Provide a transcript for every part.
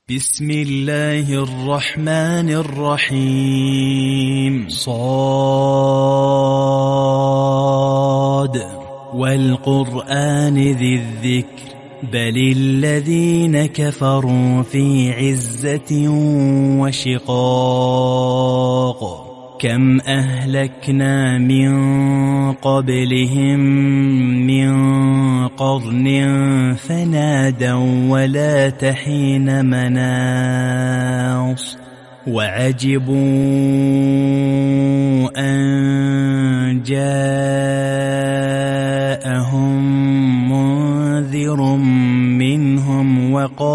بسم الله الرحمن الرحيم. صاد والقرآن ذي الذكر بل الذين كفروا في عزة وشقاق كم أهلكنا من قبلهم من قرن فنادوا ولا تحين مناص وعجبوا أن جاءهم منذر منهم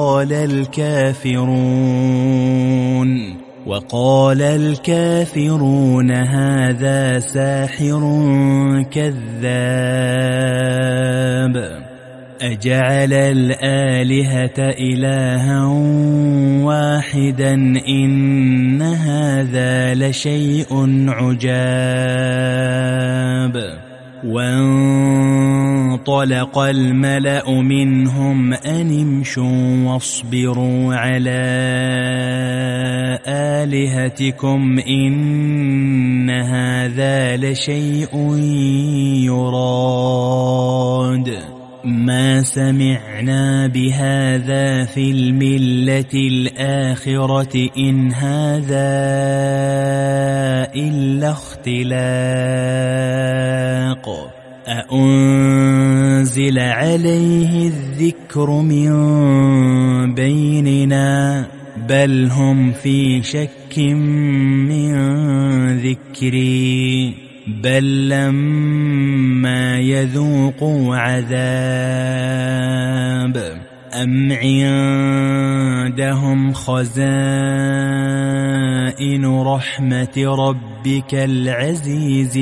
وقال الكافرون هذا ساحر كذاب أجعل الآلهة إلها واحدا إن هذا لشيء عجاب. وانطلق الملأ منهم أن امشوا واصبروا على آلهتكم إن هذا لشيء يراد ما سمعنا بهذا في الملة الآخرة إن هذا إلا اختلاق أأنزل عليه الذكر من بيننا بل هم في شك من ذكري بل لما يذوقوا عذاب أم عندهم خزائن رحمة ربك العزيز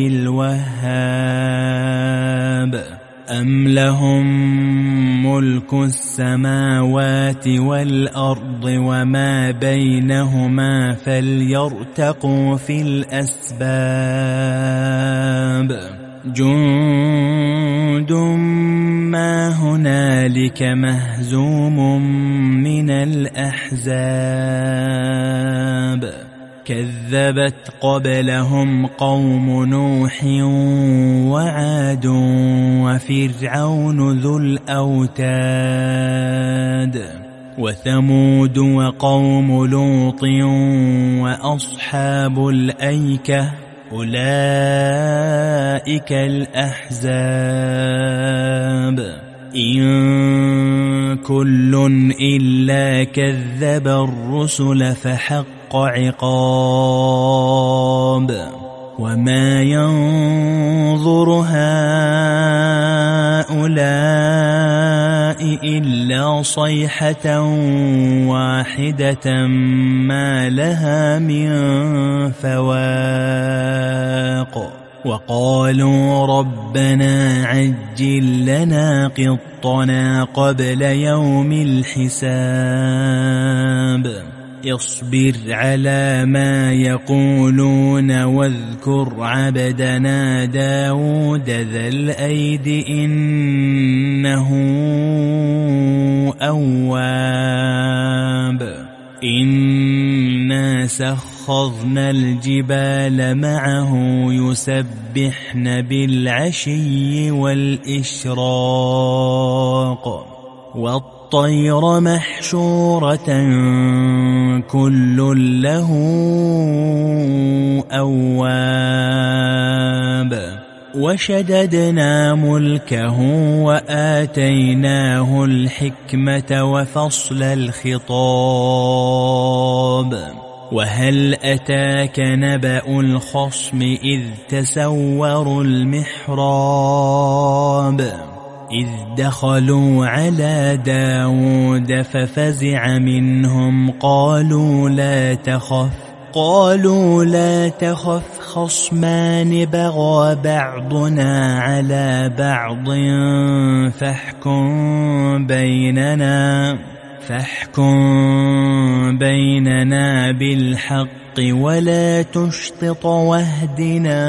الوهاب أم لهم ملك السماوات والأرض وما بينهما فليرتقوا في الأسباب جند ما هنالك مهزوم من الأحزاب كذبت قبلهم قوم نوح وعاد وفرعون ذو الأوتاد وثمود وقوم لوط وأصحاب الأيكة أولئك الأحزاب إن كل إلا كذب الرسل فحق عقاب وما ينظر هؤلاء إلا صيحة واحدة ما لها من فواق وقالوا ربنا عجل لنا قطنا قبل يوم الحساب اصبر على ما يقولون واذكر عبدنا داود ذا الأيد إنه أواب إنا سخرنا الجبال معه يسبحن بالعشي والإشراق والطير محشورة كل له أواب وشددنا ملكه وآتيناه الحكمة وفصل الخطاب وهل أتاك نبأ الخصم إذ تسوروا المحراب إذ دخلوا على داود ففزع منهم قالوا لا تخف خصمان بغى بعضنا على بعض فاحكم بيننا بالحق ولا تشطط واهدنا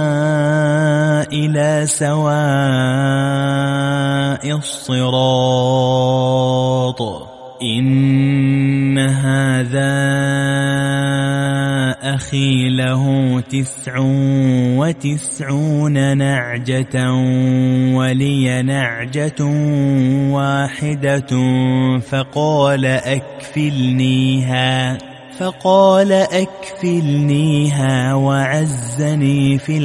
إلى سواء الصراط إن هذا أخي له 99 نعجة ولي نعجة واحدة فقال أكفلنيها وعزني في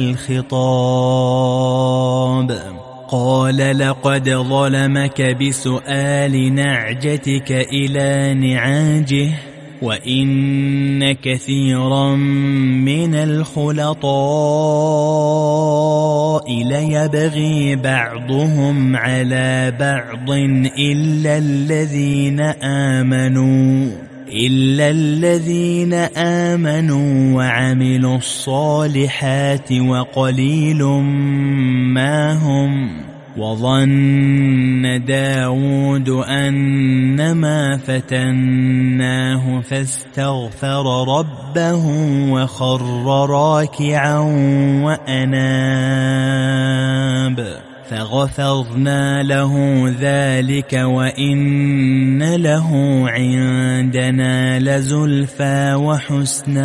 الخطاب. قال لقد ظلمك بسؤال نعجتك إلى نعاجه وإن كثيرا من الخلطاء ليبغي بعضهم على بعض إلا الذين آمنوا وعملوا الصالحات وقليل ما هم. وظن داود أنما فتناه فاستغفر ربه وخر راكعا وأناب فغفرنا له ذلك وإن له عندنا لزلفى وحسن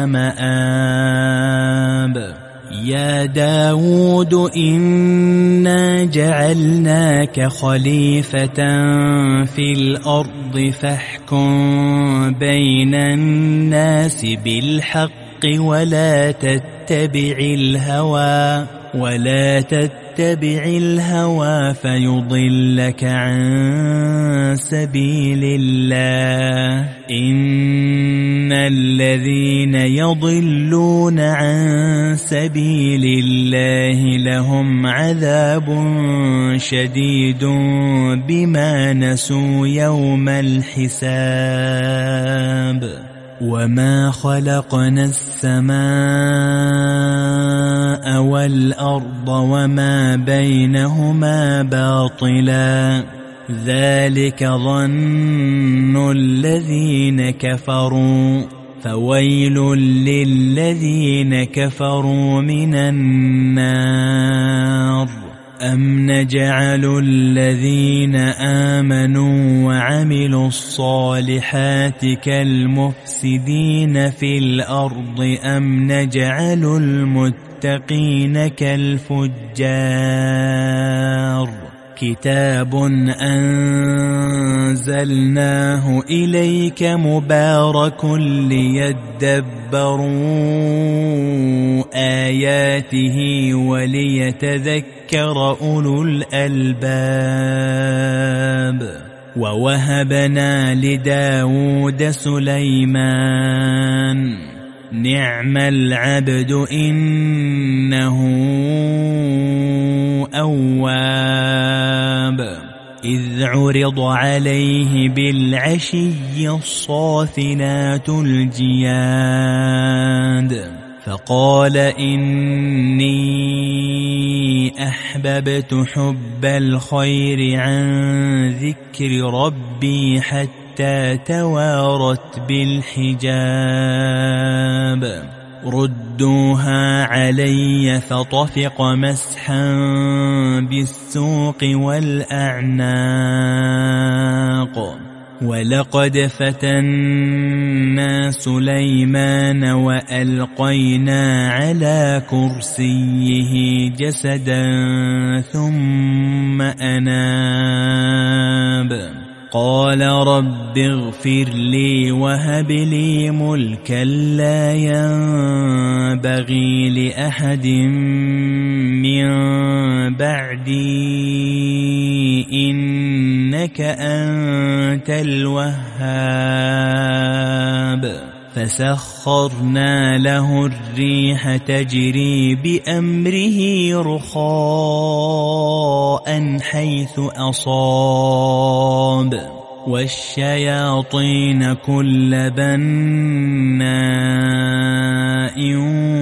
مآب. يا داود إنا جعلناك خليفة في الأرض فاحكم بين الناس بالحق ولا تتبع الهوى فيضلك عن سبيل الله. إن الذين يضلون عن سبيل الله لهم عذاب شديد بما نسوا يوم الحساب. وما خلقنا السماء والأرض وما بينهما باطلا ذلك ظن الذين كفروا فويل للذين كفروا من النار. أم نجعل الذين آمنوا وعملوا الصالحات كالمفسدين في الأرض أم نجعل المتقين كالفجار. كتاب أنزلناه إليك مبارك ليدبروا آياته وليتذكر أولو الألباب. ووهبنا لداود سليمان نعم العبد إنه أواب. إذ عرض عليه بالعشي الصافنات الجياد فقال إني أحببت حب الخير عن ذكر ربي حتى توارت بالحجاب. ردوها علي فطفق مسحا بالسوق والأعناق. ولقد فتنا سليمان وألقينا على كرسيه جسدا ثم أناب. قال رب اغفر لي وهب لي ملكا لا ينبغي لأحد من بعدي إنك أنت الوهاب. فسخرنا له الريح تجري بأمره رخاء حيث أصاب والشياطين كل بناء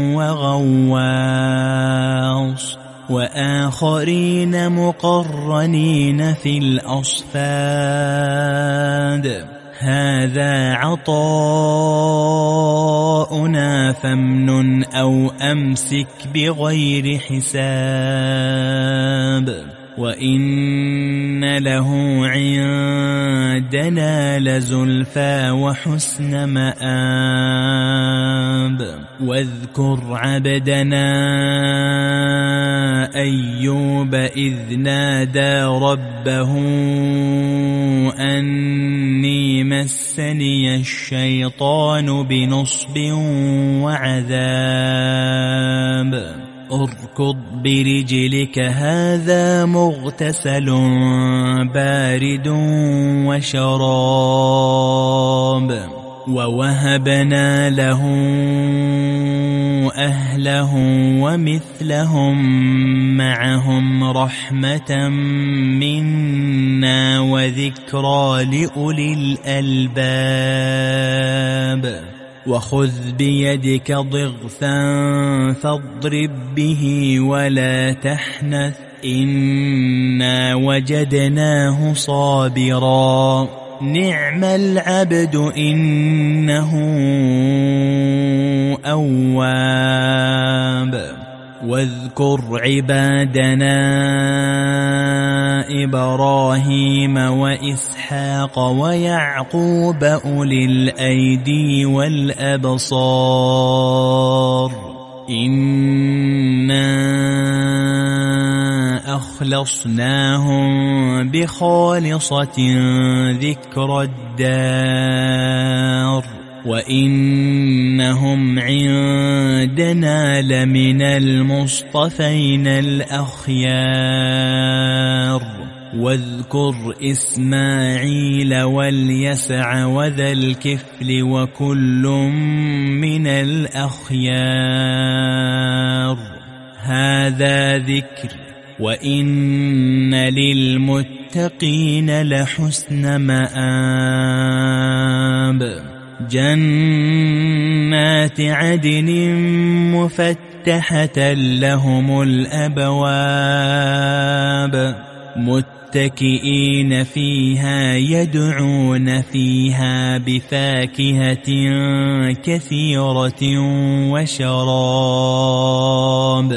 وغواص وآخرين مقرنين في الأصفاد. هذا عطاؤنا فامنن أو أمسك بغير حساب. وإن له عندنا لزلفى وحسن مآب. واذكر عبدنا أيوب إذ نادى ربه أني مسني الشيطان بنصب وعذاب. اركض برجلك هذا مغتسل بارد وشراب. ووهبنا له أهله ومثلهم معهم رحمة منا وذكرى لأولي الألباب. وخذ بيدك ضغثا فاضرب به ولا تحنث إنا وجدناه صابرا نعم العبد إنه أواب. واذكر عبادنا إبراهيم وإسحاق ويعقوب أولي الأيدي والأبصار إنا أخلصناهم بخالصة ذكر الدار وإنهم عندنا لمن المصطفين الأخيار. واذكر إسماعيل واليسع وذا الكفل وكل من الأخيار. هذا ذكر وإن للمتقين لحسن مآب. جنات عدن مفتحة لهم الأبواب متكئين فيها يدعون فيها بفاكهة كثيرة وشراب.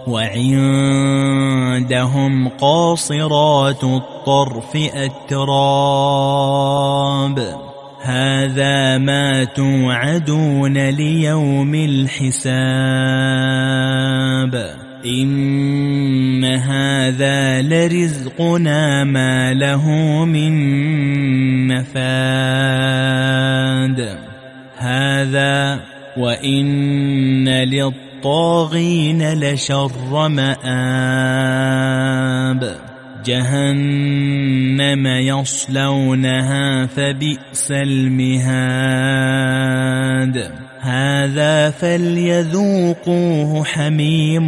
وعندهم قاصرات الطرف أتراب. هذا ما توعدون ليوم الحساب. إن هذا لرزقنا ما له من نفاد. هذا وإن للطاغين لشر مآب. جهنم يصلونها فبئس المهاد. هذا فليذوقوه حميم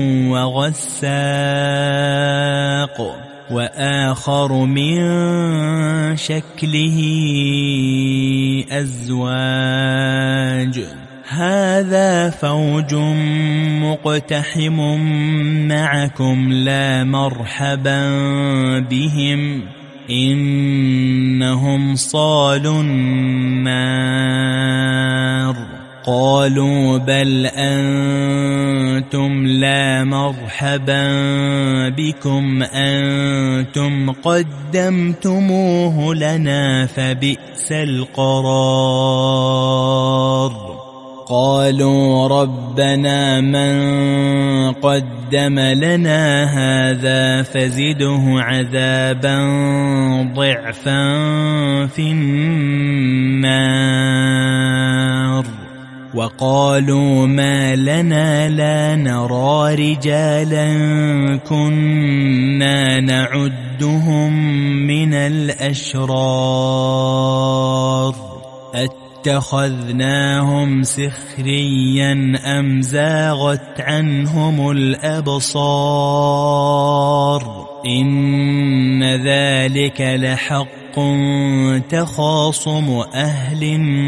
وغساق وآخر من شكله أزواج. هذا فوج مقتحم معكم لا مرحبا بهم إنهم صالوا النار. قالوا بل أنتم لا مرحبا بكم أنتم قدمتموه لنا فبئس القرار. قالوا ربنا من قدم لنا هذا فزده عذابا ضعفا في النار. وقالوا ما لنا لا نرى رجالا كنا نعدهم من الأشرار اتخذناهم سخريا أم زاغت عنهم الأبصار إن ذلك لحق تخاصم أهل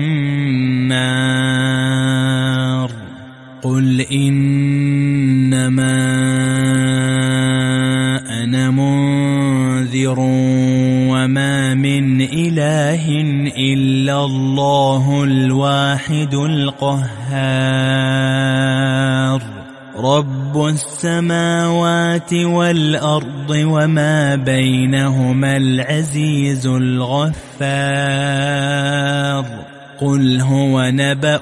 النار. قل إنما أنا منذر وما من إله إلا الله الواحد القهار. رب السماوات والأرض وما بينهما العزيز الغفار قل هو نبأ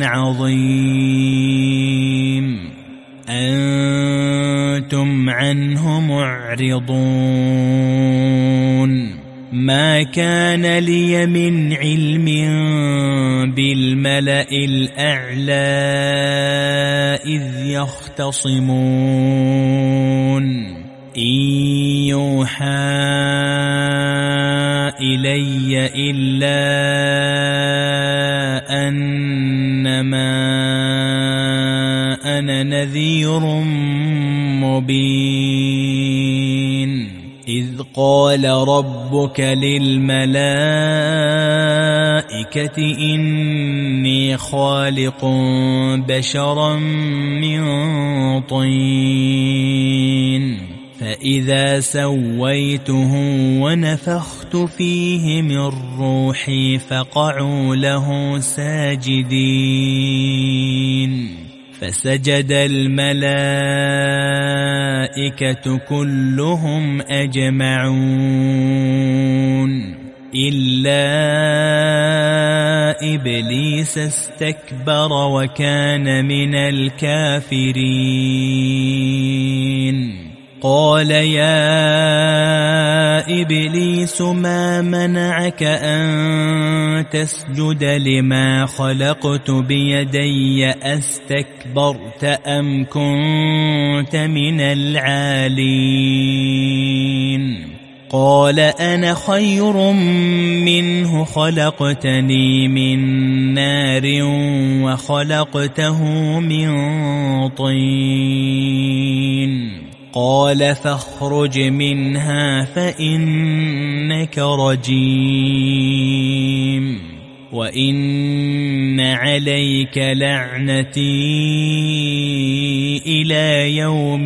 عظيم أنتم عنه معرضون ما كان لي من علم بالملأ الأعلى إذ يختصمون إن يوحى إلي إلا أنما أنا نذير مبين إذ قال ربك للملائكة إني خالق بشرا من طين فإذا سويته ونفخت فيه من روحي فقعوا له ساجدين فسجد الملائكة كلهم أجمعون إلا إبليس استكبر وكان من الكافرين قال يا إبليس ما منعك أن تسجد لما خلقت بيدي أستكبرت أم كنت من العالين قال أنا خير منه خلقتني من نار وخلقته من طين قال فاخرج منها فإنك رجيم وإن عليك لعنتي إلى يوم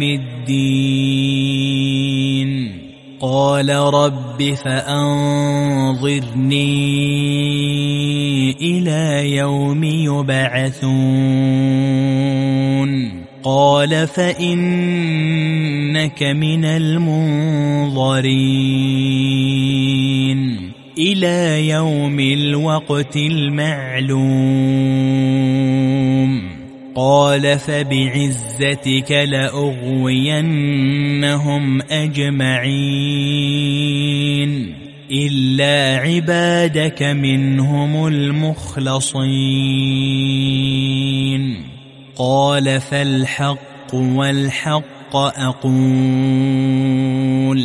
الدين قال رب فأنظرني إلى يوم يبعثون قال فإنك من المنظرين إلى يوم الوقت المعلوم قال فبعزتك لأغوينهم أجمعين إلا عبادك منهم المخلصين قال فالحق والحق أقول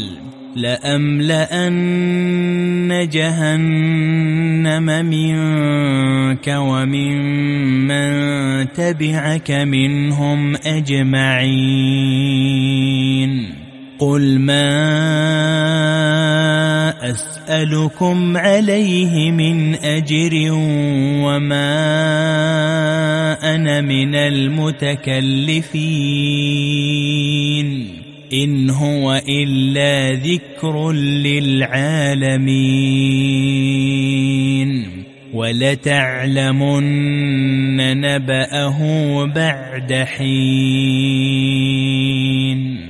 لأملأن جهنم منك وممن تبعك منهم أجمعين قل ما أسألكم عليه من أجر وما أنا من المتكلفين إن هو إلا ذكر للعالمين ولتعلمن نبأه بعد حين